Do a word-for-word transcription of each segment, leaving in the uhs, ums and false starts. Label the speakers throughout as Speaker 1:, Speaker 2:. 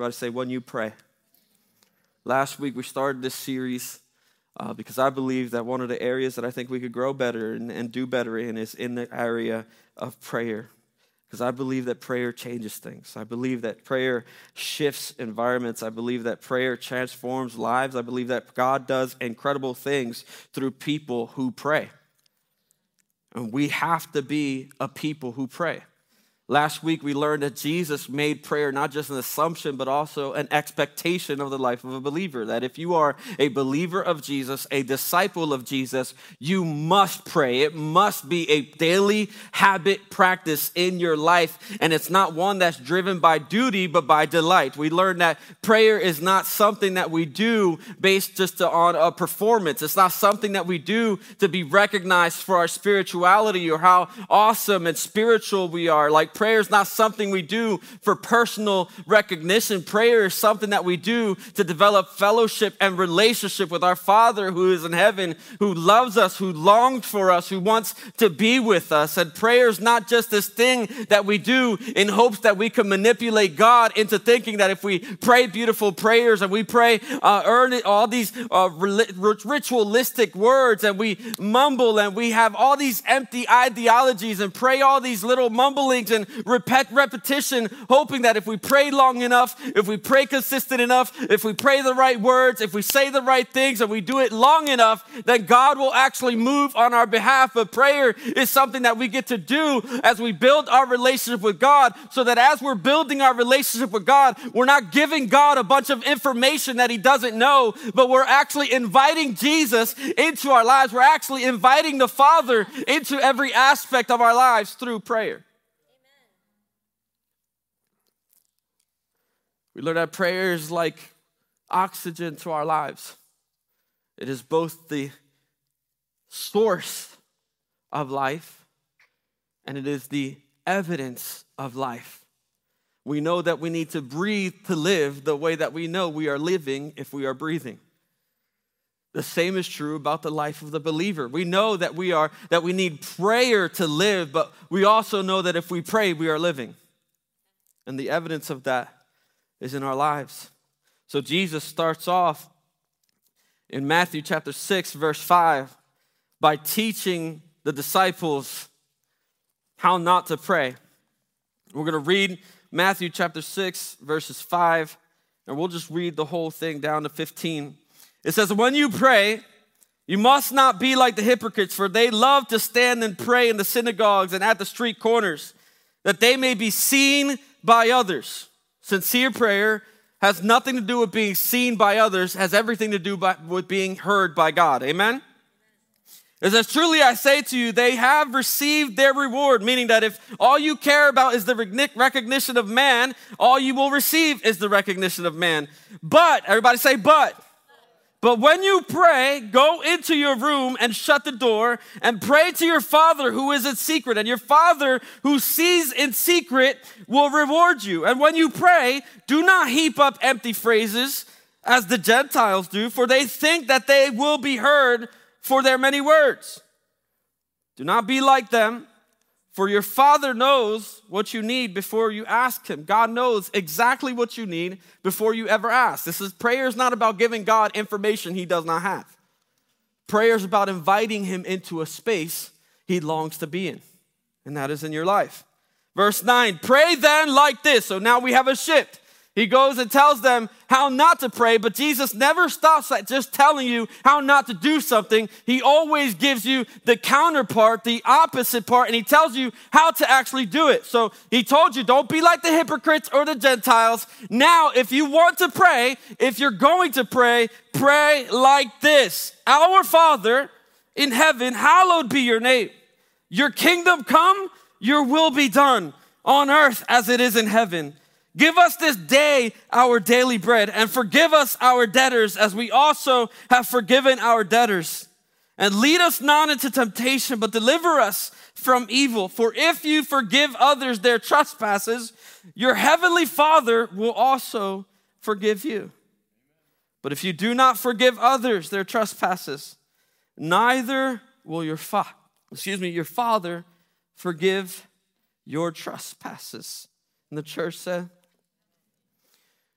Speaker 1: Everybody say, when you pray. Last week we started this series uh, because I believe that one of the areas that I think we could grow better and, and do better in is in the area of prayer. Because I believe that prayer changes things. I believe that prayer shifts environments. I believe that prayer transforms lives. I believe that God does incredible things through people who pray. And we have to be a people who pray. Last week, we learned that Jesus made prayer not just an assumption, but also an expectation of the life of a believer. That if you are a believer of Jesus, a disciple of Jesus, you must pray. It must be a daily habit practice in your life. And it's not one that's driven by duty, but by delight. We learned that prayer is not something that we do based just on a performance. It's not something that we do to be recognized for our spirituality or how awesome and spiritual we are. Like, prayer is not something we do for personal recognition. Prayer is something that we do to develop fellowship and relationship with our Father who is in heaven, who loves us, who longs for us, who wants to be with us. And prayer is not just this thing that we do in hopes that we can manipulate God into thinking that if we pray beautiful prayers and we pray uh, earn all these uh, ritualistic words and we mumble and we have all these empty ideologies and pray all these little mumblings and Repet, repetition, hoping that if we pray long enough, if we pray consistent enough, if we pray the right words, if we say the right things, and we do it long enough, then God will actually move on our behalf. But prayer is something that we get to do as we build our relationship with God, so that as we're building our relationship with God, we're not giving God a bunch of information that he doesn't know, but we're actually inviting Jesus into our lives. We're actually inviting the Father into every aspect of our lives through prayer. We learn that prayer is like oxygen to our lives. It is both the source of life and it is the evidence of life. We know that we need to breathe to live the way that we know we are living if we are breathing. The same is true about the life of the believer. We know that we are that we need prayer to live, but we also know that if we pray, we are living. And the evidence of that is in our lives. So Jesus starts off in Matthew chapter six, verse five, by teaching the disciples how not to pray. We're going to read Matthew chapter six, verses five, and we'll just read the whole thing down to fifteen. It says, when you pray, you must not be like the hypocrites, for they love to stand and pray in the synagogues and at the street corners, that they may be seen by others. Sincere prayer has nothing to do with being seen by others, has everything to do by, with being heard by God. Amen? It says, truly I say to you, they have received their reward, meaning that if all you care about is the recognition of man, all you will receive is the recognition of man. But, everybody say but. But when you pray, go into your room and shut the door and pray to your Father who is in secret. And your Father who sees in secret will reward you. And when you pray, do not heap up empty phrases as the Gentiles do, for they think that they will be heard for their many words. Do not be like them, for your Father knows what you need before you ask him. God knows exactly what you need before you ever ask. This is prayer is not about giving God information he does not have. Prayer is about inviting him into a space he longs to be in, and that is in your life. Verse nine, pray then like this. So now we have a shift. He goes and tells them how not to pray, but Jesus never stops at just telling you how not to do something. He always gives you the counterpart, the opposite part, and he tells you how to actually do it. So he told you, don't be like the hypocrites or the Gentiles. Now, if you want to pray, if you're going to pray, pray like this. Our Father in heaven, hallowed be your name. Your kingdom come, your will be done on earth as it is in heaven. Give us this day our daily bread, and forgive us our debtors as we also have forgiven our debtors. And lead us not into temptation, but deliver us from evil. For if you forgive others their trespasses, your heavenly Father will also forgive you. But if you do not forgive others their trespasses, neither will your fa- excuse me, your Father forgive your trespasses. And the church said,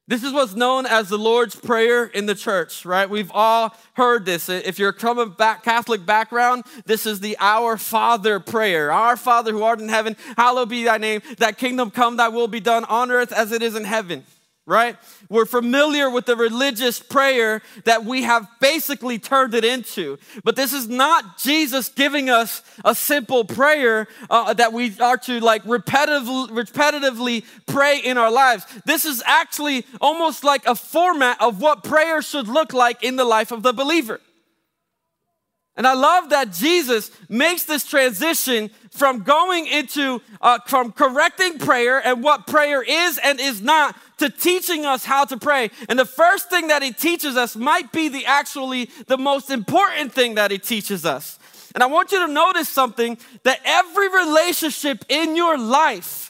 Speaker 1: This is what's known as the Lord's Prayer in the church, right? We've all heard this. If you're coming back Catholic background, this is the Our Father prayer. Our Father who art in heaven, hallowed be thy name. Thy kingdom come, thy will be done on earth as it is in heaven, right? We're familiar with the religious prayer that we have basically turned it into. But this is not Jesus giving us a simple prayer uh, that we are to like repetitive, repetitively pray in our lives. This is actually almost like a format of what prayer should look like in the life of the believer. And I love that Jesus makes this transition from going into, uh, from correcting prayer and what prayer is and is not to teaching us how to pray. And the first thing that he teaches us might be the actually the most important thing that he teaches us. And I want you to notice something, that every relationship in your life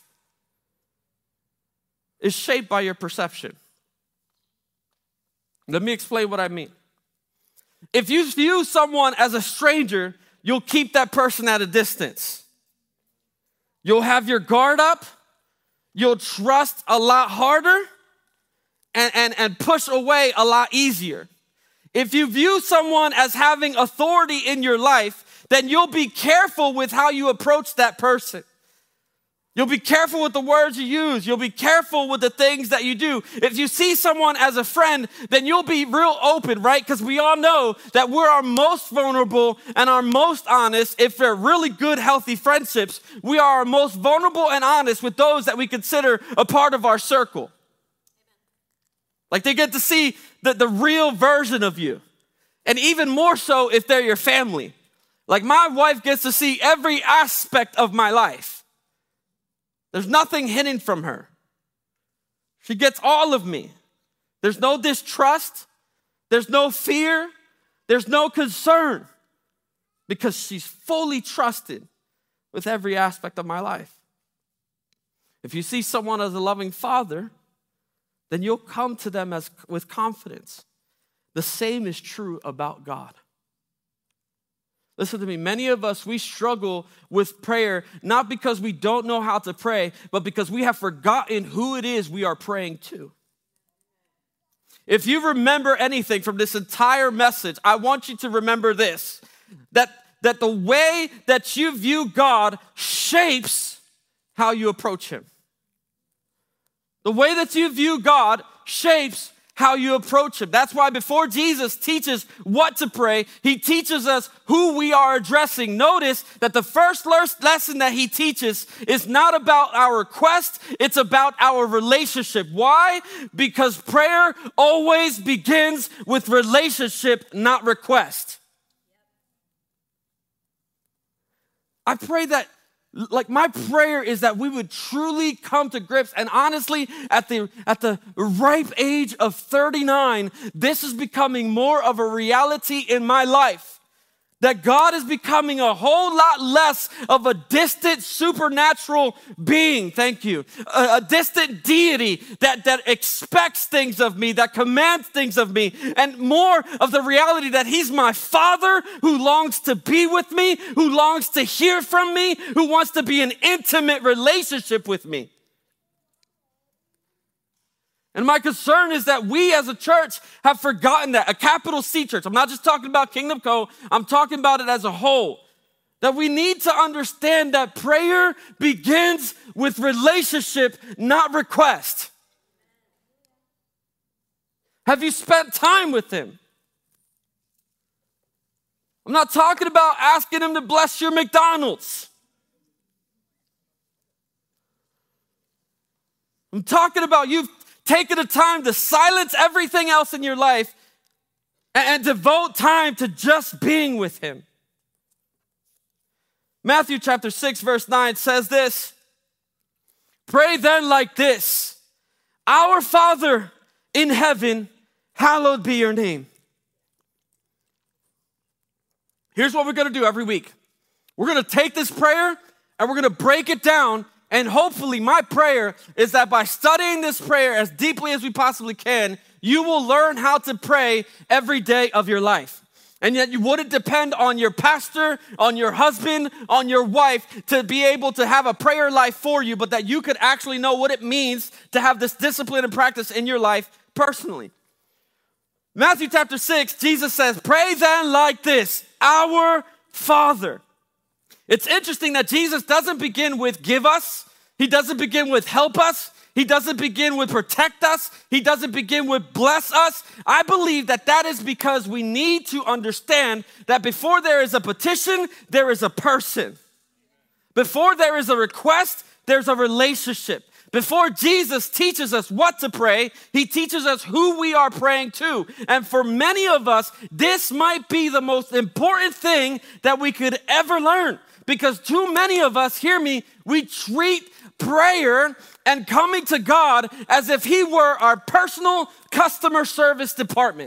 Speaker 1: is shaped by your perception. Let me explain what I mean. If you view someone as a stranger, you'll keep that person at a distance. You'll have your guard up. You'll trust a lot harder and, and, and push away a lot easier. If you view someone as having authority in your life, then you'll be careful with how you approach that person. You'll be careful with the words you use. You'll be careful with the things that you do. If you see someone as a friend, then you'll be real open, right? Because we all know that we're our most vulnerable and our most honest. If they're really good, healthy friendships, we are our most vulnerable and honest with those that we consider a part of our circle. Like they get to see the, the real version of you. And even more so if they're your family. Like my wife gets to see every aspect of my life. There's nothing hidden from her. She gets all of me. There's no distrust. There's no fear. There's no concern because she's fully trusted with every aspect of my life. If you see someone as a loving father, then you'll come to them as with confidence. The same is true about God. Listen to me, many of us, we struggle with prayer, not because we don't know how to pray, but because we have forgotten who it is we are praying to. If you remember anything from this entire message, I want you to remember this, that, that the way that you view God shapes how you approach him. The way that you view God shapes how you approach him. That's why before Jesus teaches what to pray, he teaches us who we are addressing. Notice that the first lesson that he teaches is not about our request, it's about our relationship. Why? Because prayer always begins with relationship, not request. I pray that Like my prayer is that we would truly come to grips, and honestly, at the at the ripe age of thirty-nine, this is becoming more of a reality in my life. That God is becoming a whole lot less of a distant supernatural being, thank you, a, a distant deity that, that expects things of me, that commands things of me, and more of the reality that he's my father who longs to be with me, who longs to hear from me, who wants to be in intimate relationship with me. And my concern is that we as a church have forgotten that, a capital C church. I'm not just talking about Kingdom Co, I'm talking about it as a whole. That we need to understand that prayer begins with relationship, not request. Have you spent time with him? I'm not talking about asking him to bless your McDonald's. I'm talking about you've taking the time to silence everything else in your life and, and devote time to just being with him. Matthew chapter six, verse nine says this, "Pray then like this, Our Father in heaven, hallowed be your name." Here's what we're going to do every week. We're going to take this prayer and we're going to break it down. And hopefully my prayer is that by studying this prayer as deeply as we possibly can, you will learn how to pray every day of your life. And yet you wouldn't depend on your pastor, on your husband, on your wife to be able to have a prayer life for you, but that you could actually know what it means to have this discipline and practice in your life personally. Matthew chapter six, Jesus says, pray then like this, our Father. It's interesting that Jesus doesn't begin with give us. He doesn't begin with help us. He doesn't begin with protect us. He doesn't begin with bless us. I believe that that is because we need to understand that before there is a petition, there is a person. Before there is a request, there's a relationship. Before Jesus teaches us what to pray, he teaches us who we are praying to. And for many of us, this might be the most important thing that we could ever learn. Because too many of us, hear me, we treat prayer and coming to God as if he were our personal customer service department.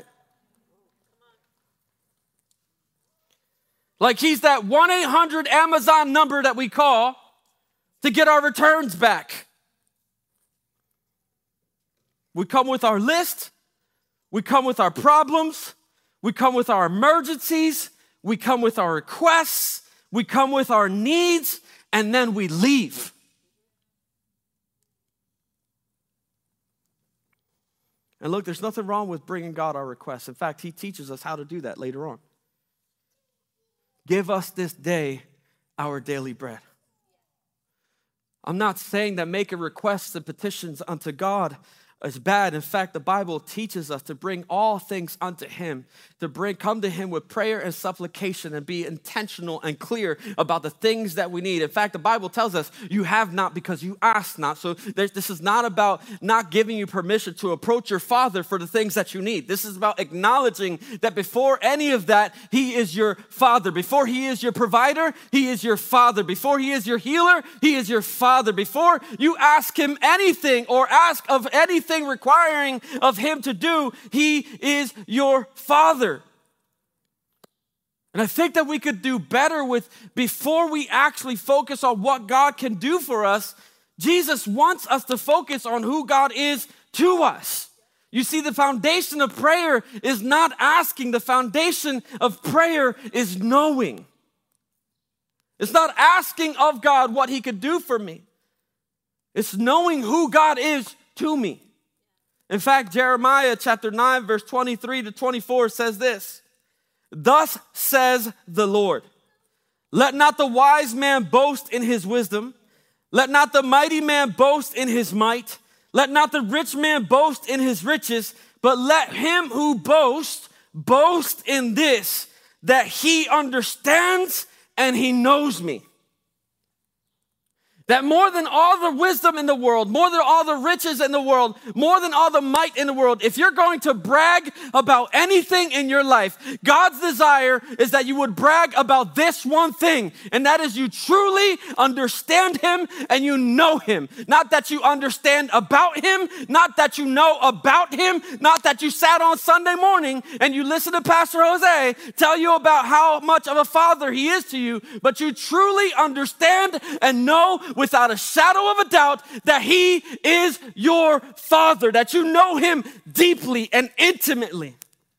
Speaker 1: Like he's that one eight hundred Amazon number that we call to get our returns back. We come with our list, we come with our problems, we come with our emergencies, we come with our requests, we come with our needs, and then we leave. And look, there's nothing wrong with bringing God our requests. In fact, he teaches us how to do that later on. Give us this day our daily bread. I'm not saying that making requests and petitions unto God is bad. In fact, the Bible teaches us to bring all things unto him, to bring come to him with prayer and supplication and be intentional and clear about the things that we need. In fact, the Bible tells us you have not because you ask not. So this is not about not giving you permission to approach your Father for the things that you need. This is about acknowledging that before any of that, he is your Father. Before he is your provider, he is your Father. Before he is your healer, he is your Father. Before you ask him anything or ask of anything requiring of him to do, he is your Father. And I think that we could do better with, before we actually focus on what God can do for us, Jesus wants us to focus on who God is to us. You see, the foundation of prayer is not asking. The foundation of prayer is knowing. It's not asking of God what he could do for me. It's knowing who God is to me. In fact, Jeremiah chapter nine, verse twenty-three to twenty-four says this, thus says the Lord, let not the wise man boast in his wisdom, let not the mighty man boast in his might, let not the rich man boast in his riches, but let him who boasts boast in this, that he understands and he knows me. That more than all the wisdom in the world, more than all the riches in the world, more than all the might in the world, if you're going to brag about anything in your life, God's desire is that you would brag about this one thing, and that is you truly understand him and you know him. Not that you understand about him, not that you know about him, not that you sat on Sunday morning and you listen to Pastor Jose tell you about how much of a father he is to you, but you truly understand and know without a shadow of a doubt that he is your Father, that you know him deeply and intimately.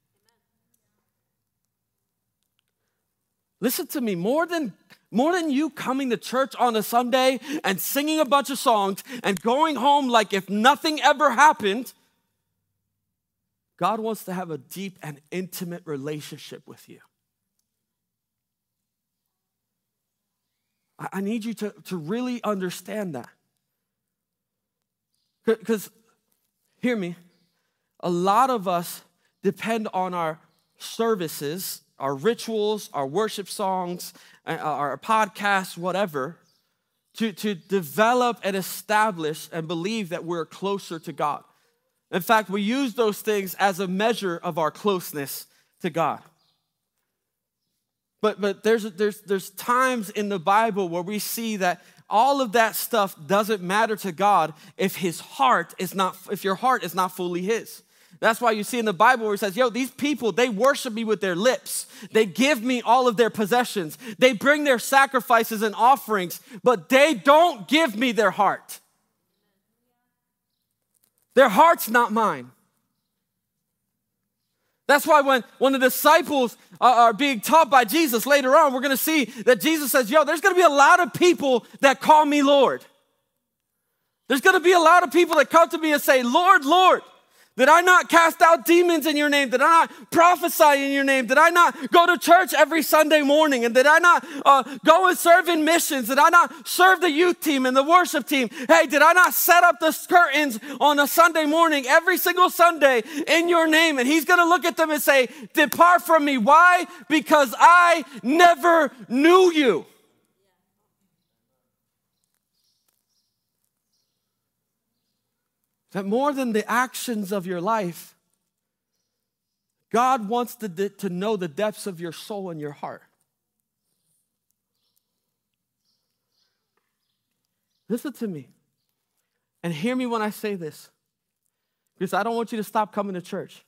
Speaker 1: Listen to me, more than, more than you coming to church on a Sunday and singing a bunch of songs and going home like if nothing ever happened, God wants to have a deep and intimate relationship with you. I need you to, to really understand that. Because, hear me, a lot of us depend on our services, our rituals, our worship songs, our podcasts, whatever, to, to develop and establish and believe that we're closer to God. In fact, we use those things as a measure of our closeness to God. But but there's there's there's times in the Bible where we see that all of that stuff doesn't matter to God if his heart is not if your heart is not fully his. That's why you see in the Bible where it says, yo, these people, they worship me with their lips. They give me all of their possessions. They bring their sacrifices and offerings, but they don't give me their heart. Their heart's not mine. That's why when, when the disciples are, are being taught by Jesus later on, we're going to see that Jesus says, yo, there's going to be a lot of people that call me Lord. There's going to be a lot of people that come to me and say, Lord, Lord, did I not cast out demons in your name? Did I not prophesy in your name? Did I not go to church every Sunday morning? And did I not uh, go and serve in missions? Did I not serve the youth team and the worship team? Hey, did I not set up the curtains on a Sunday morning every single Sunday in your name? And he's going to look at them and say, depart from me. Why? Because I never knew you. That more than the actions of your life, God wants to, to know the depths of your soul and your heart. Listen to me and hear me when I say this, because I don't want you to stop coming to church.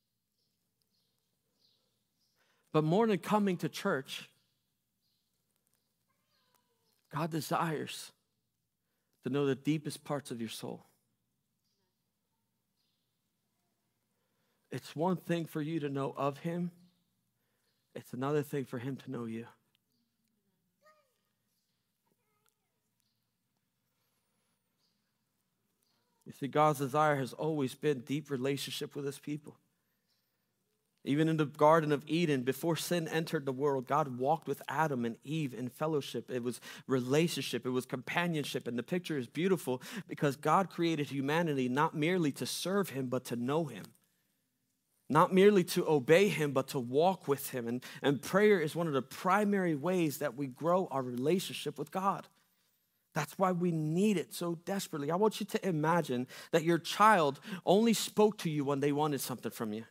Speaker 1: But more than coming to church, God desires to know the deepest parts of your soul. It's one thing for you to know of him. It's another thing for him to know you. You see, God's desire has always been deep relationship with his people. Even in the Garden of Eden, before sin entered the world, God walked with Adam and Eve in fellowship. It was relationship. It was companionship. And the picture is beautiful because God created humanity not merely to serve him, but to know him. Not merely to obey him, but to walk with him. And, and prayer is one of the primary ways that we grow our relationship with God. That's why we need it so desperately. I want you to imagine that your child only spoke to you when they wanted something from you.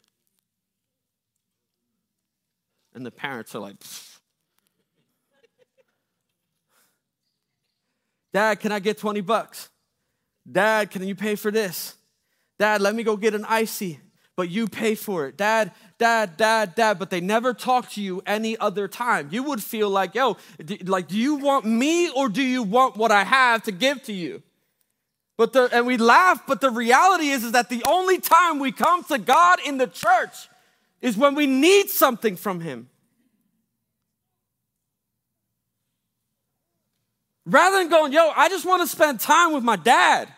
Speaker 1: And the parents are like, pfft. Dad, can I get twenty bucks? Dad, can you pay for this? Dad, let me go get an icy. But you pay for it. Dad, dad, dad, dad. But they never talk to you any other time. You would feel like, yo, do, like, do you want me or do you want what I have to give to you? But the, and we laugh, but the reality is, is that the only time we come to God in the church is when we need something from him. Rather than going, yo, I just want to spend time with my dad.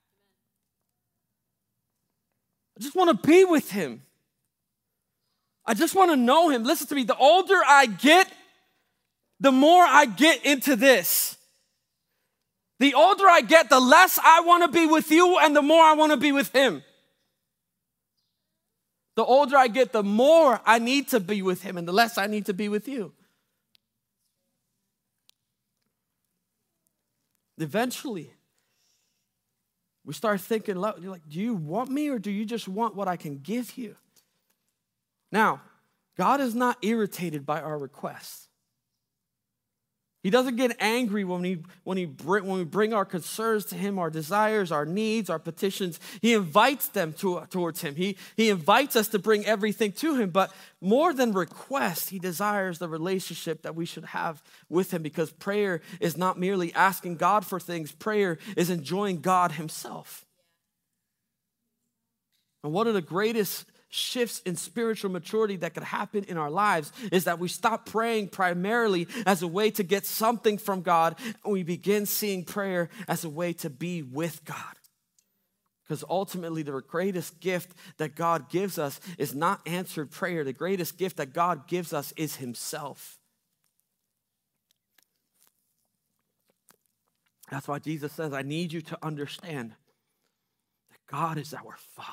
Speaker 1: I just want to be with him. I just want to know him. Listen to me. The older I get, the more I get into this. The older I get, the less I want to be with you and the more I want to be with him. The older I get, the more I need to be with him and the less I need to be with you. Eventually, we start thinking, you're like, do you want me or do you just want what I can give you? Now, God is not irritated by our requests. He doesn't get angry when we, when, he bring, when we bring our concerns to him, our desires, our needs, our petitions. He invites them to, towards him. He, he invites us to bring everything to him. But more than requests, he desires the relationship that we should have with him, because prayer is not merely asking God for things. Prayer is enjoying God himself. And one of the greatest shifts in spiritual maturity that could happen in our lives is that we stop praying primarily as a way to get something from God, and we begin seeing prayer as a way to be with God. Because ultimately the greatest gift that God gives us is not answered prayer. The greatest gift that God gives us is himself. That's why Jesus says, I need you to understand that God is our Father.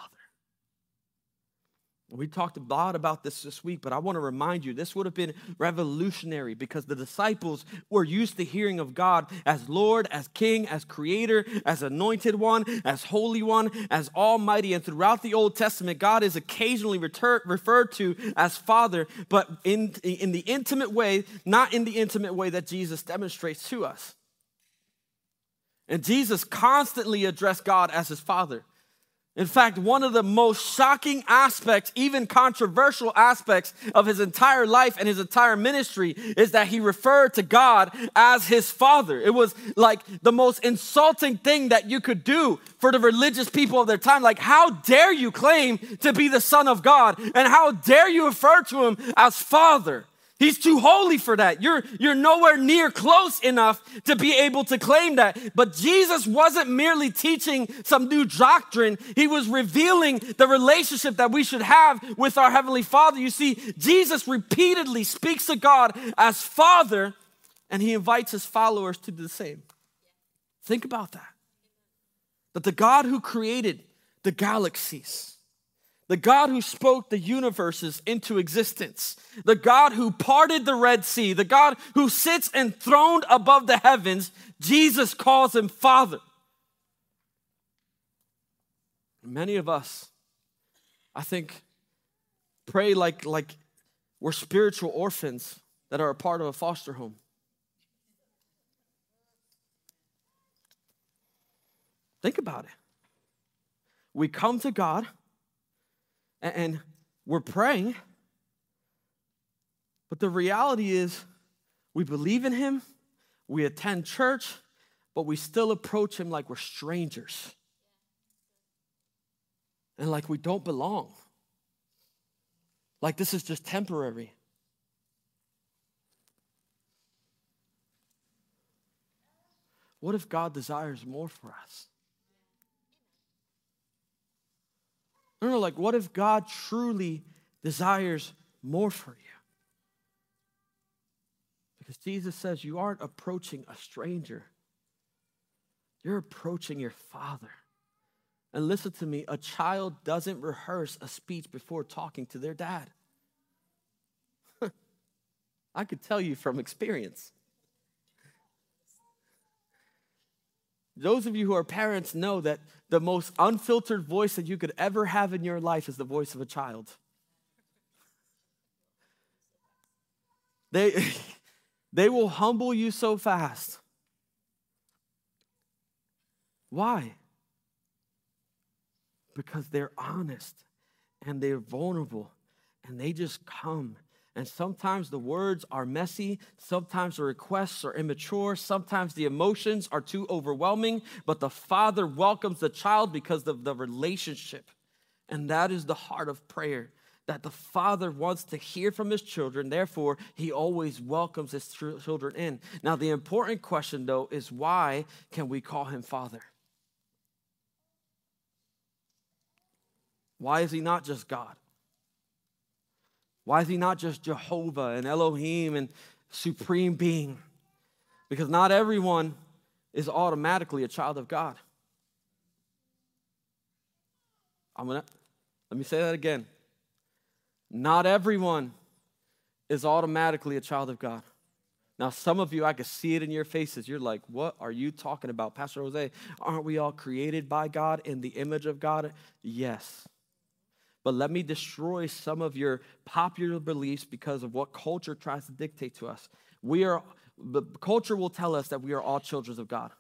Speaker 1: We talked a lot about this this week, but I want to remind you, this would have been revolutionary because the disciples were used to hearing of God as Lord, as King, as Creator, as Anointed One, as Holy One, as Almighty. And throughout the Old Testament, God is occasionally refer- referred to as Father, but in, in the intimate way, not in the intimate way that Jesus demonstrates to us. And Jesus constantly addressed God as his Father. In fact, one of the most shocking aspects, even controversial aspects of his entire life and his entire ministry is that he referred to God as his father. It was like the most insulting thing that you could do for the religious people of their time. Like, how dare you claim to be the son of God? And how dare you refer to him as father? He's too holy for that. You're, you're nowhere near close enough to be able to claim that. But Jesus wasn't merely teaching some new doctrine. He was revealing the relationship that we should have with our Heavenly Father. You see, Jesus repeatedly speaks to God as Father, and he invites his followers to do the same. Think about that. That the God who created the galaxies, the God who spoke the universes into existence, the God who parted the Red Sea, the God who sits enthroned above the heavens, Jesus calls him Father. Many of us, I think, pray like, like we're spiritual orphans that are a part of a foster home. Think about it. We come to God and we're praying, but the reality is we believe in him, we attend church, but we still approach him like we're strangers and like we don't belong, like this is just temporary. What if God desires more for us? No, no, like what if God truly desires more for you? Because Jesus says you aren't approaching a stranger. You're approaching your Father. And listen to me, a child doesn't rehearse a speech before talking to their dad. I could tell you from experience. Those of you who are parents know that the most unfiltered voice that you could ever have in your life is the voice of a child. They, they will humble you so fast. Why? Because they're honest and they're vulnerable and they just come. And sometimes the words are messy, sometimes the requests are immature, sometimes the emotions are too overwhelming, but the Father welcomes the child because of the relationship. And that is the heart of prayer, that the Father wants to hear from his children, therefore he always welcomes his children in. Now the important question though is, why can we call him Father? Why is he not just God? Why is he not just Jehovah and Elohim and supreme being? Because not everyone is automatically a child of God. I'm gonna, let me say that again. Not everyone is automatically a child of God. Now, some of you, I can see it in your faces. You're like, what are you talking about? Pastor Jose, aren't we all created by God in the image of God? Yes. But let me destroy some of your popular beliefs because of what culture tries to dictate to us. We are, the culture will tell us that we are all children of God.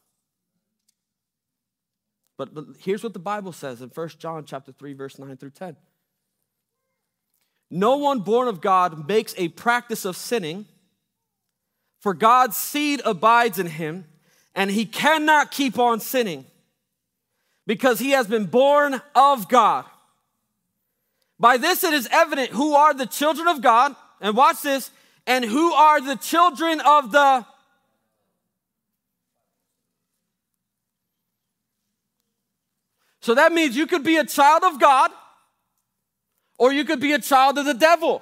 Speaker 1: But, but here's what the Bible says in First John chapter three, verse nine through ten. No one born of God makes a practice of sinning, for God's seed abides in him, and he cannot keep on sinning because he has been born of God. By this it is evident who are the children of God, and watch this, and who are the children of the... So that means you could be a child of God, or you could be a child of the devil.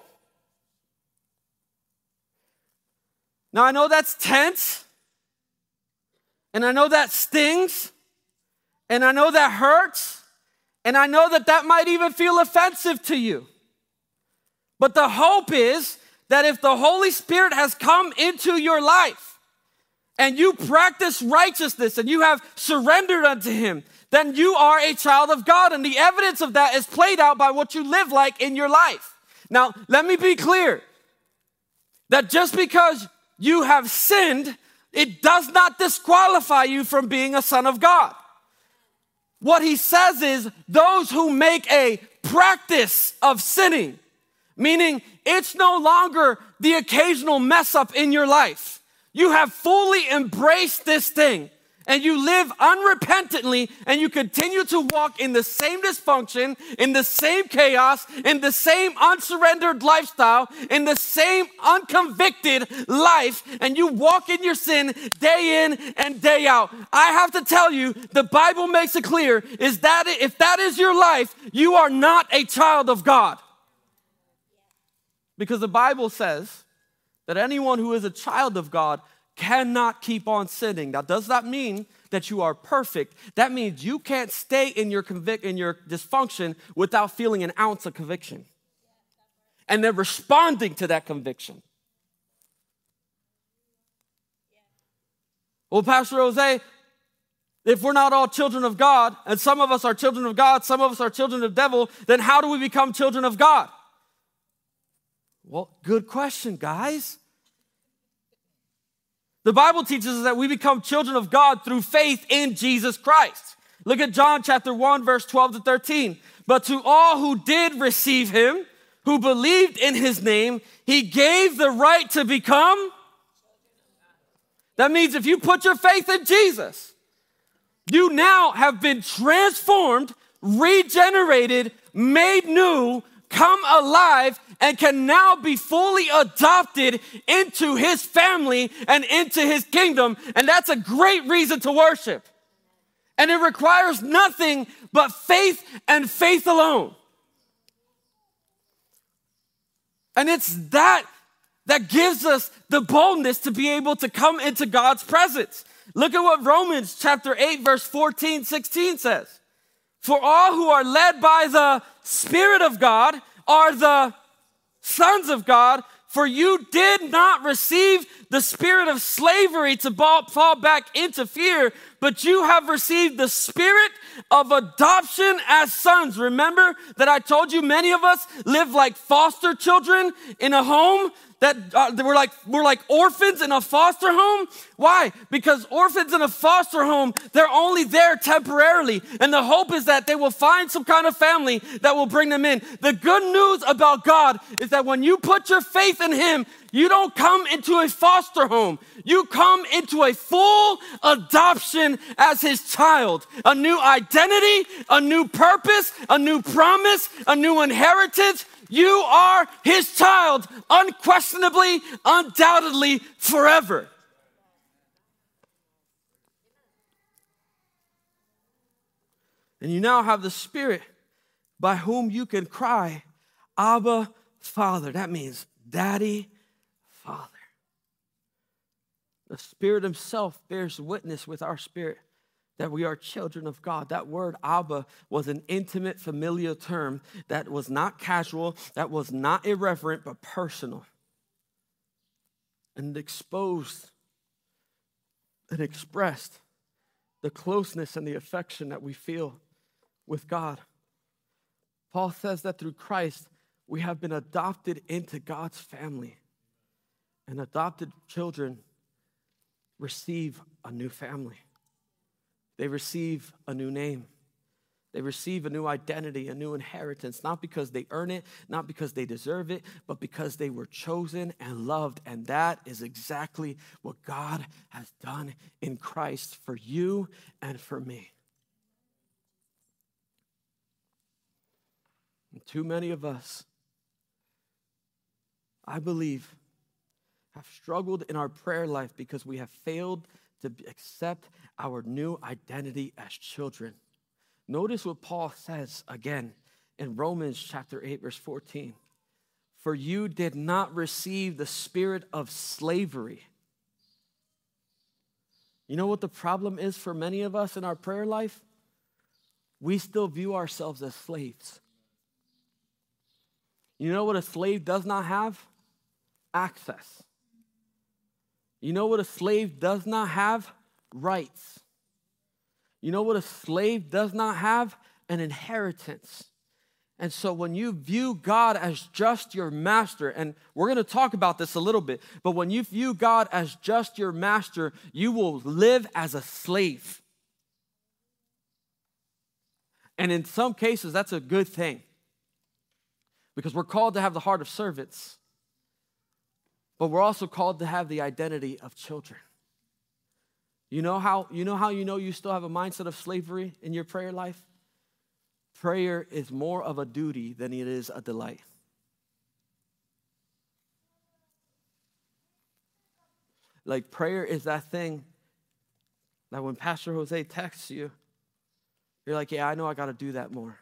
Speaker 1: Now I know that's tense, and I know that stings, and I know that hurts, and I know that that might even feel offensive to you. But the hope is that if the Holy Spirit has come into your life and you practice righteousness and you have surrendered unto him, then you are a child of God. And the evidence of that is played out by what you live like in your life. Now, let me be clear that just because you have sinned, it does not disqualify you from being a son of God. what he says is those who make a practice of sinning, meaning it's no longer the occasional mess up in your life. You have fully embraced this thing and you live unrepentantly and you continue to walk in the same dysfunction, in the same chaos, in the same unsurrendered lifestyle, in the same unconvicted life, and you walk in your sin day in and day out. I have to tell you, the Bible makes it clear is that if that is your life, you are not a child of God. Because the Bible says that anyone who is a child of God cannot keep on sinning. That does not mean that you are perfect. That means you can't stay in your convic- in your dysfunction without feeling an ounce of conviction. And then responding to that conviction. Well, Pastor Jose, if we're not all children of God, and some of us are children of God, some of us are children of the devil, then how do we become children of God? Well, good question, guys. The Bible teaches us that we become children of God through faith in Jesus Christ. Look at John chapter one, verse twelve to thirteen. But to all who did receive him, who believed in his name, he gave the right to become. That means if you put your faith in Jesus, you now have been transformed, regenerated, made new, come alive, and can now be fully adopted into his family and into his kingdom. And that's a great reason to worship. And it requires nothing but faith and faith alone. And it's that that gives us the boldness to be able to come into God's presence. Look at what Romans chapter eight, verse fourteen, sixteen says. For all who are led by the Spirit of God are the sons of God, for you did not receive the spirit of slavery to fall back into fear, but you have received the spirit of adoption as sons. Remember that I told you many of us live like foster children in a home that uh, we're like we're like orphans in a foster home. Why? Because orphans in a foster home, they're only there temporarily, and the hope is that they will find some kind of family that will bring them in. The good news about God is that when you put your faith in him, you don't come into a foster home. You come into a full adoption as his child. A new identity, a new purpose, a new promise, a new inheritance. You are his child, unquestionably, undoubtedly, forever. And you now have the Spirit by whom you can cry, Abba, Father. That means Daddy, Father. The Spirit himself bears witness with our spirit that we are children of God. That word Abba was an intimate, familiar term that was not casual, that was not irreverent, but personal. And it exposed and expressed the closeness and the affection that we feel with God. Paul says that through Christ, we have been adopted into God's family. And adopted children receive a new family. They receive a new name. They receive a new identity, a new inheritance, not because they earn it, not because they deserve it, but because they were chosen and loved. And that is exactly what God has done in Christ for you and for me. And too many of us, I believe, have struggled in our prayer life because we have failed to accept our new identity as children. Notice what Paul says again in Romans chapter eight, verse fourteen. For you did not receive the spirit of slavery. You know what the problem is for many of us in our prayer life? We still view ourselves as slaves. You know what a slave does not have? Access. You know what a slave does not have? Rights. You know what a slave does not have? An inheritance. And so when you view God as just your master, and we're going to talk about this a little bit, but when you view God as just your master, you will live as a slave. And in some cases, that's a good thing because we're called to have the heart of servants, but we're also called to have the identity of children. You know how you know how you know you still have a mindset of slavery in your prayer life? Prayer is more of a duty than it is a delight. Like prayer is that thing that when Pastor Jose texts you, you're like, yeah, I know I got to do that more.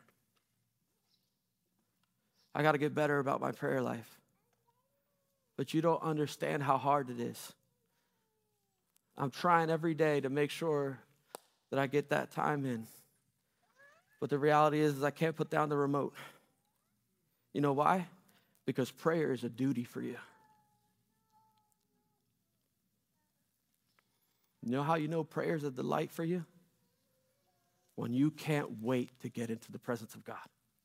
Speaker 1: I got to get better about my prayer life. But you don't understand how hard it is. I'm trying every day to make sure that I get that time in. But the reality is, is I can't put down the remote. You know why? Because prayer is a duty for you. You know how you know prayer is a delight for you? When you can't wait to get into the presence of God.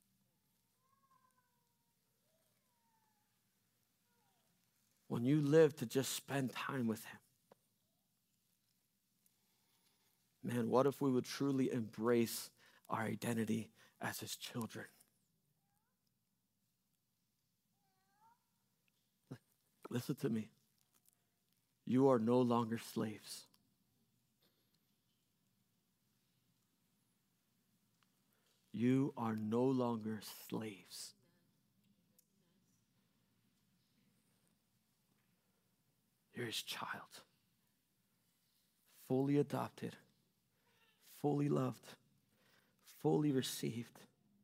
Speaker 1: When you live to just spend time with him. Man, what if we would truly embrace our identity as his children? Listen to me. You are no longer slaves. You are no longer slaves. You're his child. Fully adopted. Fully loved. Fully received.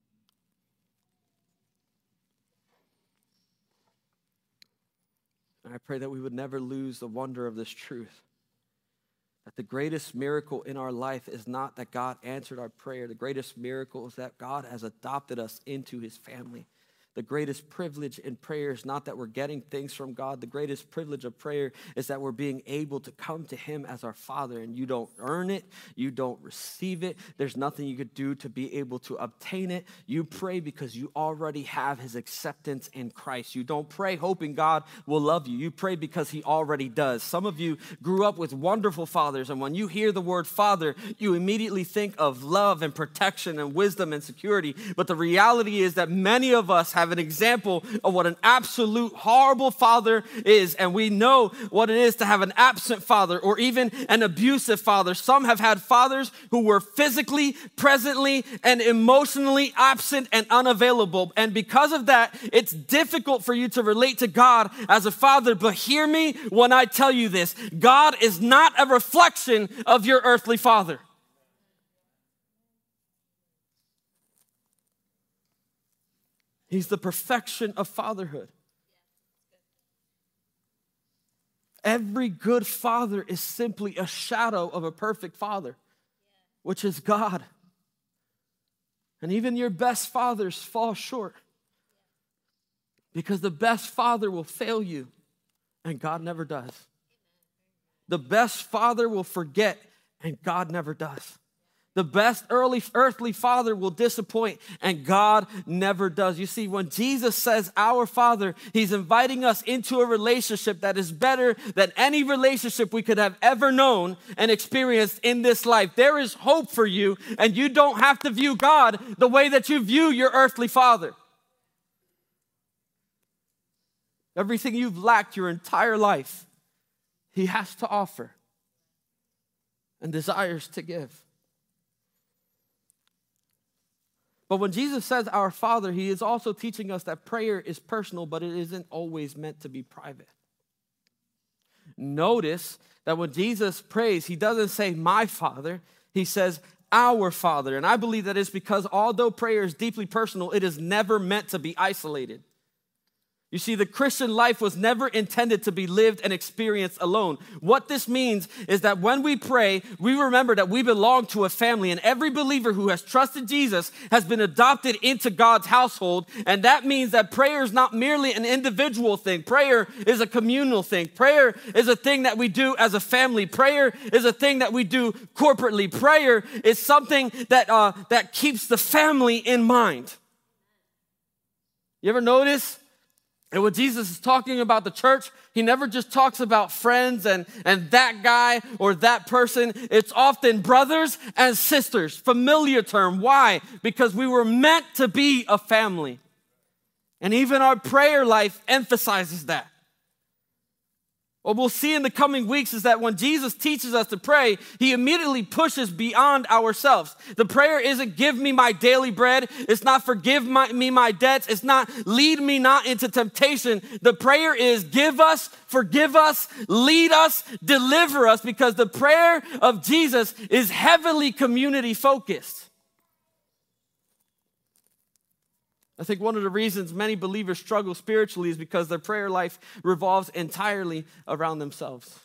Speaker 1: And I pray that we would never lose the wonder of this truth. That the greatest miracle in our life is not that God answered our prayer. The greatest miracle is that God has adopted us into his family. The greatest privilege in prayer is not that we're getting things from God. The greatest privilege of prayer is that we're being able to come to him as our Father. And you don't earn it. You don't receive it. There's nothing you could do to be able to obtain it. You pray because you already have his acceptance in Christ. You don't pray hoping God will love you. You pray because he already does. Some of you grew up with wonderful fathers. And when you hear the word father, you immediately think of love and protection and wisdom and security. But the reality is that many of us have have an example of what an absolute horrible father is, and we know what it is to have an absent father or even an abusive father. Some have had fathers who were physically, presently, and emotionally absent and unavailable, and because of that, it's difficult for you to relate to God as a father. But hear me when I tell you this: God is not a reflection of your earthly father. He's the perfection of fatherhood. Every good father is simply a shadow of a perfect father, which is God. And even your best fathers fall short because the best father will fail you, and God never does. The best father will forget, and God never does. The best early earthly father will disappoint, and God never does. You see, when Jesus says our Father, he's inviting us into a relationship that is better than any relationship we could have ever known and experienced in this life. There is hope for you, and you don't have to view God the way that you view your earthly father. Everything you've lacked your entire life, he has to offer and desires to give. But when Jesus says our Father, he is also teaching us that prayer is personal, but it isn't always meant to be private. Notice that when Jesus prays, he doesn't say my Father, he says our Father. And I believe that is because although prayer is deeply personal, it is never meant to be isolated. You see, the Christian life was never intended to be lived and experienced alone. What this means is that when we pray, we remember that we belong to a family, and every believer who has trusted Jesus has been adopted into God's household, and that means that prayer is not merely an individual thing. Prayer is a communal thing. Prayer is a thing that we do as a family. Prayer is a thing that we do corporately. Prayer is something that, uh, that keeps the family in mind. You ever notice And when Jesus is talking about the church, he never just talks about friends and, and that guy or that person. It's often brothers and sisters, familiar term. Why? Because we were meant to be a family. And even our prayer life emphasizes that. What we'll see in the coming weeks is that when Jesus teaches us to pray, he immediately pushes beyond ourselves. The prayer isn't give me my daily bread. It's not forgive my, me my debts. It's not lead me not into temptation. The prayer is give us, forgive us, lead us, deliver us, because the prayer of Jesus is heavily community focused. I think one of the reasons many believers struggle spiritually is because their prayer life revolves entirely around themselves.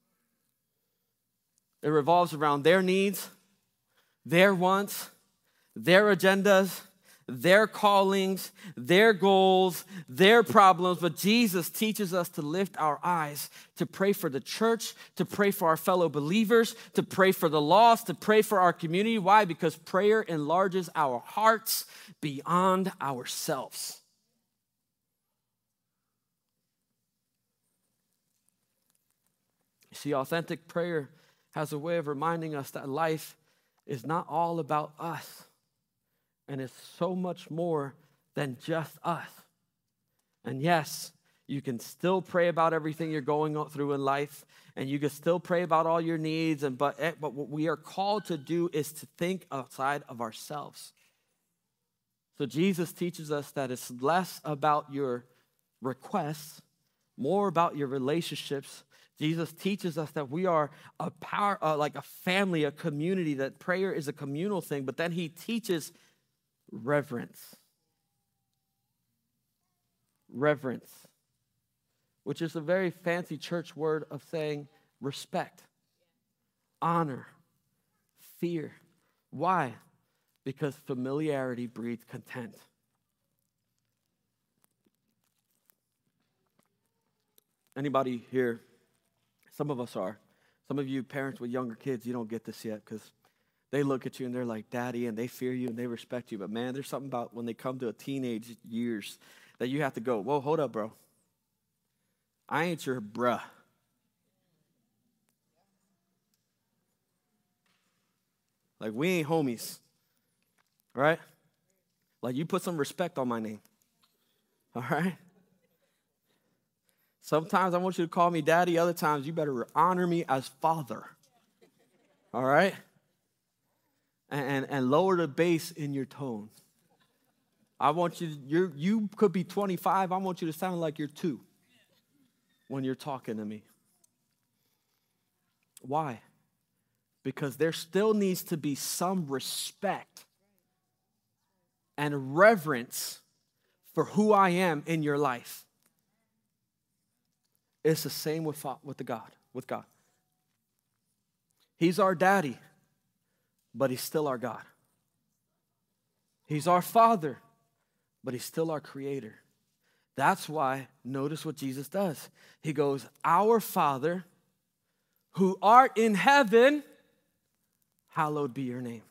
Speaker 1: It revolves around their needs, their wants, their agendas, their callings, their goals, their problems. But Jesus teaches us to lift our eyes, to pray for the church, to pray for our fellow believers, to pray for the lost, to pray for our community. Why? Because prayer enlarges our hearts beyond ourselves. You see, authentic prayer has a way of reminding us that life is not all about us. And it's so much more than just us. And yes, you can still pray about everything you're going through in life, and you can still pray about all your needs. And but, but what we are called to do is to think outside of ourselves. So Jesus teaches us that it's less about your requests, more about your relationships. Jesus teaches us that we are a power, uh, like a family, a community, that prayer is a communal thing. But then he teaches reverence. Reverence, which is a very fancy church word of saying respect, honor, fear. Why? Because familiarity breeds contempt. Anybody here? Some of us are. Some of you parents with younger kids, you don't get this yet because they look at you and they're like, Daddy, and they fear you and they respect you. But man, there's something about when they come to a teenage years that you have to go, whoa, hold up, bro. I ain't your bruh. Like, we ain't homies. Right? Like, you put some respect on my name. All right? Sometimes I want you to call me daddy. Other times you better honor me as father. All right? And, and, and lower the bass in your tone. I want you, you're, you could be twenty-five. I want you to sound like you're two when you're talking to me. Why? Because there still needs to be some respect and reverence for who I am in your life. It's the same with, with the God, with God. He's our daddy, but he's still our God. He's our father, but he's still our creator. That's why, notice what Jesus does. He goes, our Father, who art in heaven, hallowed be your name.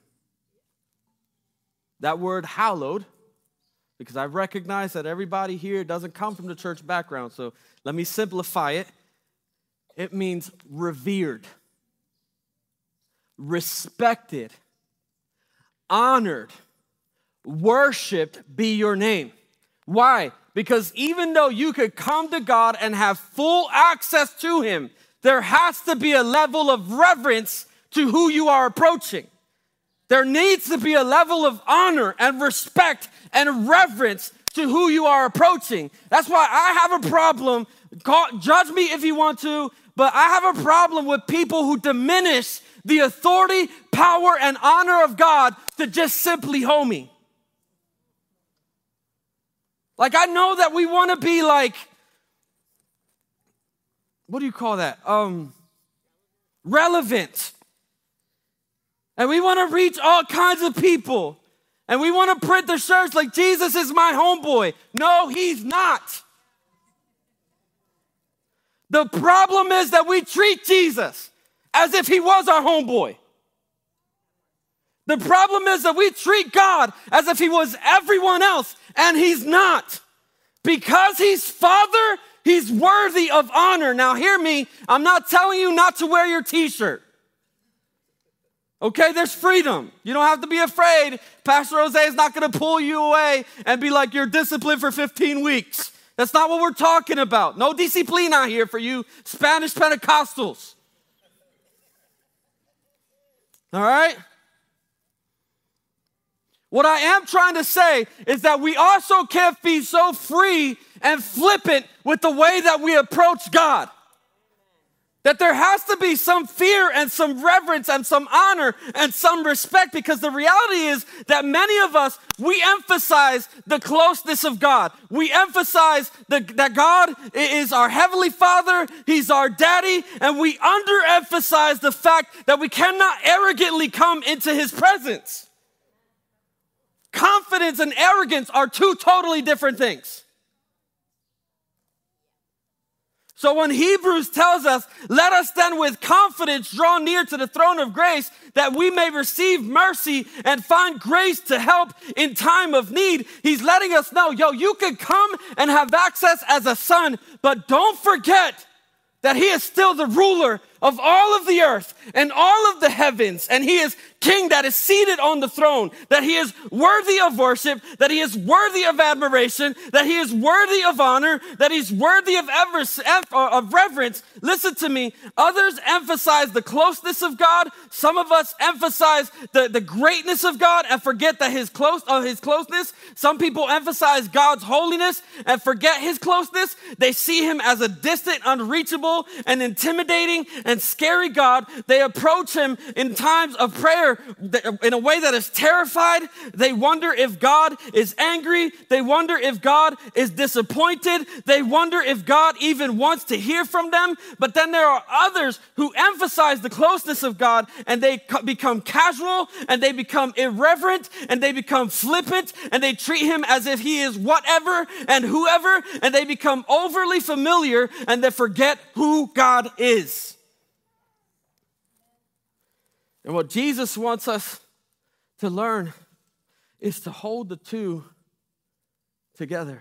Speaker 1: That word hallowed, because I recognize that everybody here doesn't come from the church background, so let me simplify it. It means revered, respected, honored, worshiped be your name. Why? Because even though you could come to God and have full access to him, there has to be a level of reverence to who you are approaching. There needs to be a level of honor and respect and reverence to who you are approaching. That's why I have a problem. Call, judge me if you want to, but I have a problem with people who diminish the authority, power, and honor of God to just simply homie. Like, I know that we want to be like, what do you call that? Um, relevant. And we want to reach all kinds of people. And we want to print the shirts like, Jesus is my homeboy. No, he's not. The problem is that we treat Jesus as if he was our homeboy. The problem is that we treat God as if he was everyone else, and he's not. Because he's Father, he's worthy of honor. Now hear me, I'm not telling you not to wear your t-shirt. Okay, there's freedom. You don't have to be afraid. Pastor Jose is not going to pull you away and be like, you're disciplined for fifteen weeks. That's not what we're talking about. No disciplina here for you Spanish Pentecostals. All right? What I am trying to say is that we also can't be so free and flippant with the way that we approach God. That there has to be some fear and some reverence and some honor and some respect, because the reality is that many of us, we emphasize the closeness of God. We emphasize the, that God is our Heavenly Father, He's our Daddy, and we underemphasize the fact that we cannot arrogantly come into His presence. Confidence and arrogance are two totally different things. So when Hebrews tells us, let us then with confidence draw near to the throne of grace that we may receive mercy and find grace to help in time of need, he's letting us know, yo, you can come and have access as a son, but don't forget that he is still the ruler of all of the earth and all of the heavens, and he is king that is seated on the throne, that he is worthy of worship, that he is worthy of admiration, that he is worthy of honor, that he's worthy of, ever, of reverence. Listen to me. Others emphasize the closeness of God. Some of us emphasize the, the greatness of God and forget that his close of his closeness. Some people emphasize God's holiness and forget his closeness. They see him as a distant, unreachable, and intimidating and scary God. They approach him in times of prayer in a way that is terrified. They wonder if God is angry. They wonder if God is disappointed. They wonder if God even wants to hear from them. But then there are others who emphasize the closeness of God, and they become casual, and they become irreverent, and they become flippant, and they treat him as if he is whatever and whoever, and they become overly familiar, and they forget who God is. And what Jesus wants us to learn is to hold the two together.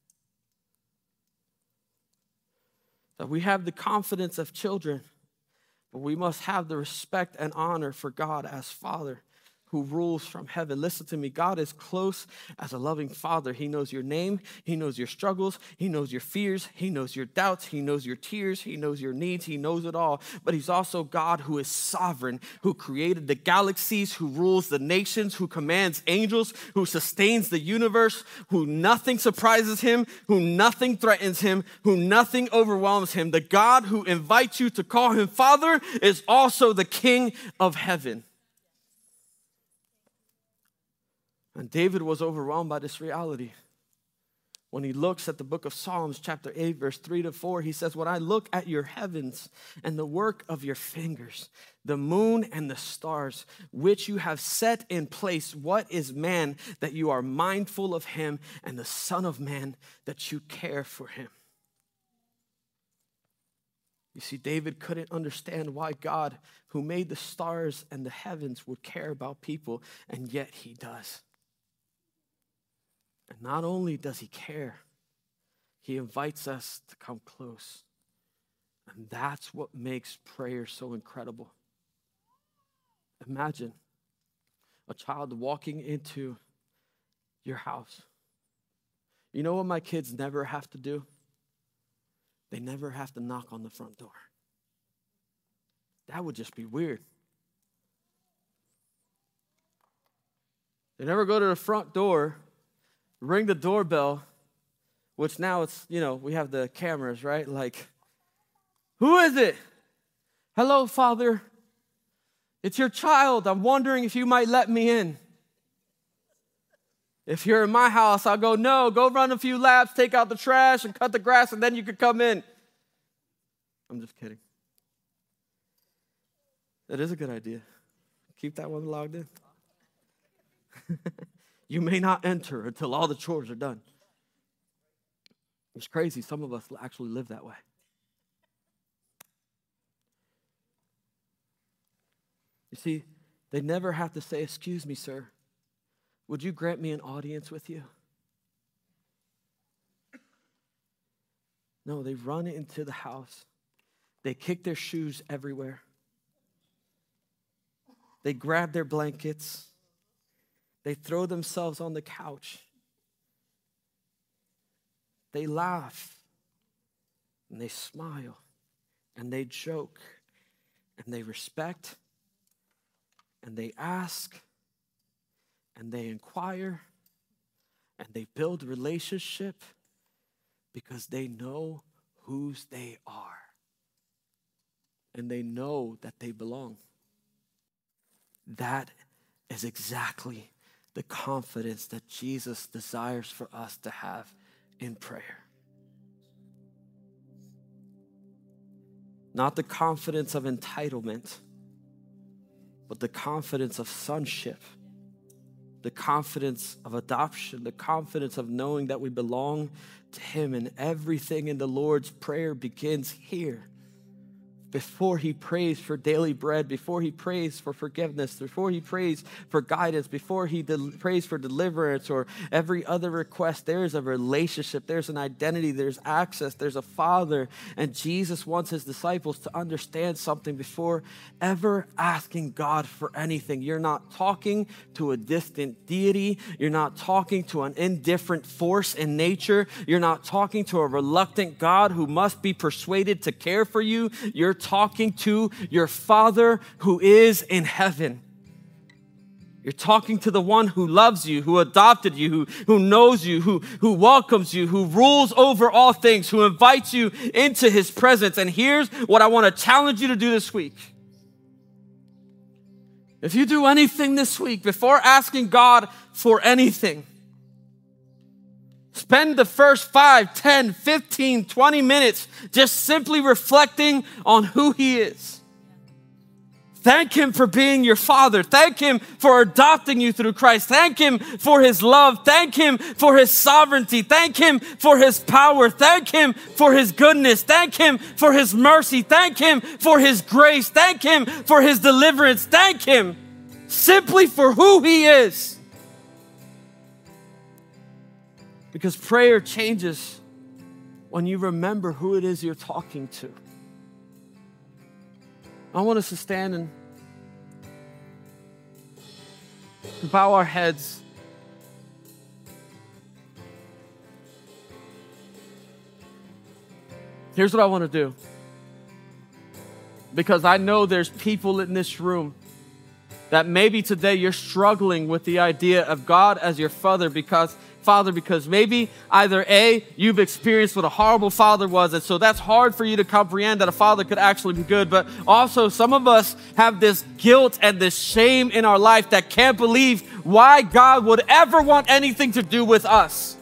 Speaker 1: That we have the confidence of children, but we must have the respect and honor for God as Father who rules from heaven. Listen to me. God is close as a loving Father. He knows your name. He knows your struggles. He knows your fears. He knows your doubts. He knows your tears. He knows your needs. He knows it all. But he's also God who is sovereign, who created the galaxies, who rules the nations, who commands angels, who sustains the universe, who nothing surprises him, who nothing threatens him, who nothing overwhelms him. The God who invites you to call him Father is also the King of heaven. And David was overwhelmed by this reality. When he looks at the book of Psalms, chapter eight, verse three to four, he says, when I look at your heavens and the work of your fingers, the moon and the stars, which you have set in place, what is man that you are mindful of him, and the Son of Man that you care for him? You see, David couldn't understand why God, who made the stars and the heavens, would care about people, and yet he does. And not only does he care, he invites us to come close. And that's what makes prayer so incredible. Imagine a child walking into your house. You know what my kids never have to do? They never have to knock on the front door. That would just be weird. They never go to the front door, ring the doorbell, which now it's, you know, we have the cameras, right? Like, who is it? Hello, Father. It's your child. I'm wondering if you might let me in. If you're in my house, I'll go, no, go run a few laps, take out the trash, and cut the grass, and then you can come in. I'm just kidding. That is a good idea. Keep that one logged in. You may not enter until all the chores are done. It's crazy. Some of us actually live that way. You see, they never have to say, excuse me, sir. Would you grant me an audience with you? No, they run into the house. They kick their shoes everywhere. They grab their blankets. They throw themselves on the couch. They laugh and they smile and they joke and they respect and they ask and they inquire and they build relationship because they know whose they are and they know that they belong. That is exactly the confidence that Jesus desires for us to have in prayer. Not the confidence of entitlement, but the confidence of sonship, the confidence of adoption, the confidence of knowing that we belong to Him. And everything in the Lord's Prayer begins here. Before He prays for daily bread, before He prays for forgiveness, before He prays for guidance, before He de- prays for deliverance or every other request, there is a relationship, there's an identity, there's access, there's a Father. And Jesus wants His disciples to understand something before ever asking God for anything. You're not talking to a distant deity. You're not talking to an indifferent force in nature. You're not talking to a reluctant God who must be persuaded to care for you. You're talking to your Father who is in heaven. You're talking to the one who loves you, who adopted you, who, who knows you, who, who welcomes you, who rules over all things, who invites you into His presence. And here's what I want to challenge you to do this week. If you do anything this week, before asking God for anything, spend the first five, ten, fifteen, twenty minutes just simply reflecting on who He is. Thank Him for being your Father. Thank Him for adopting you through Christ. Thank Him for His love. Thank Him for His sovereignty. Thank Him for His power. Thank Him for His goodness. Thank Him for His mercy. Thank Him for His grace. Thank Him for His deliverance. Thank Him simply for who He is. Because prayer changes when you remember who it is you're talking to. I want us to stand and bow our heads. Here's what I want to do. Because I know there's people in this room that maybe today you're struggling with the idea of God as your Father because Father, because maybe either A, you've experienced what a horrible father was, and so that's hard for you to comprehend that a father could actually be good, but also some of us have this guilt and this shame in our life that can't believe why God would ever want anything to do with us.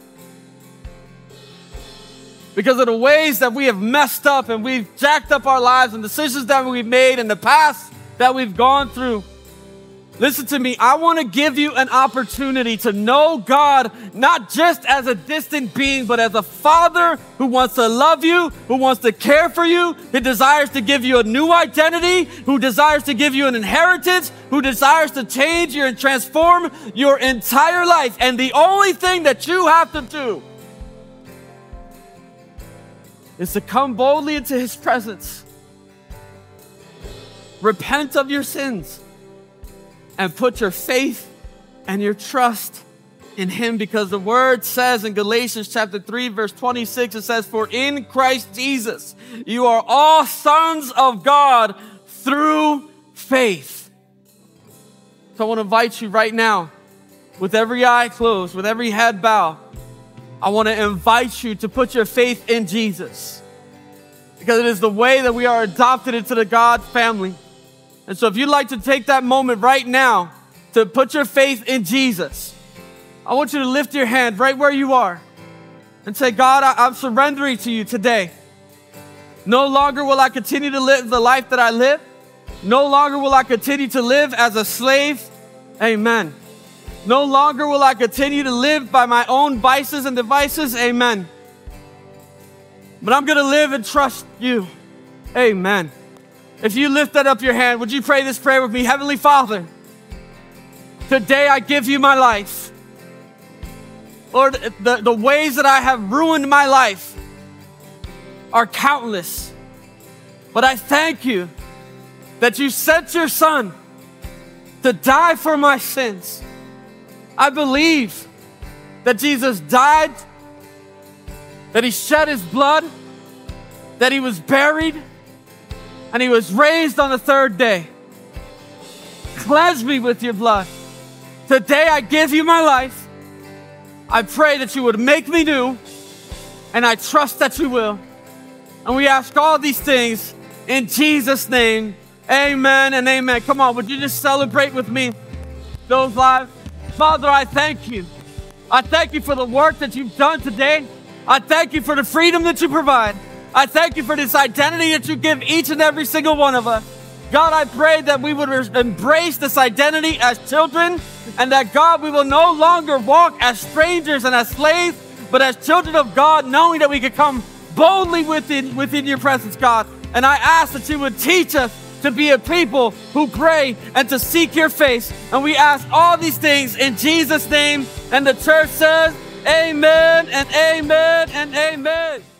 Speaker 1: Because of the ways that we have messed up and we've jacked up our lives and decisions that we've made in the past that we've gone through. Listen to me, I want to give you an opportunity to know God not just as a distant being, but as a Father who wants to love you, who wants to care for you, who desires to give you a new identity, who desires to give you an inheritance, who desires to change you and transform your entire life. And the only thing that you have to do is to come boldly into His presence, repent of your sins, and put your faith and your trust in Him, because the Word says in Galatians chapter three, verse twenty-six, it says, "For in Christ Jesus, you are all sons of God through faith." So I want to invite you right now, with every eye closed, with every head bowed, I want to invite you to put your faith in Jesus, because it is the way that we are adopted into the God family. And so if you'd like to take that moment right now to put your faith in Jesus, I want you to lift your hand right where you are and say, God, I, I'm surrendering to you today. No longer will I continue to live the life that I live. No longer will I continue to live as a slave. Amen. No longer will I continue to live by my own vices and devices. Amen. But I'm going to live and trust you. Amen. If you lifted up your hand, would you pray this prayer with me? Heavenly Father, today I give you my life. Lord, the, the ways that I have ruined my life, are countless. But I thank you that you sent your Son to die for my sins. I believe that Jesus died, that he shed his blood, that he was buried, and he was raised on the third day. Cleanse me with your blood. Today I give you my life. I pray that you would make me new, and I trust that you will. And we ask all these things in Jesus' name. Amen and amen. Come on, would you just celebrate with me those lives? Father, I thank you. I thank you for the work that you've done today. I thank you for the freedom that you provide. I thank you for this identity that you give each and every single one of us. God, I pray that we would embrace this identity as children, and that, God, we will no longer walk as strangers and as slaves, but as children of God, knowing that we can come boldly within, within your presence, God. And I ask that you would teach us to be a people who pray and to seek your face. And we ask all these things in Jesus' name. And the church says, amen and amen and amen.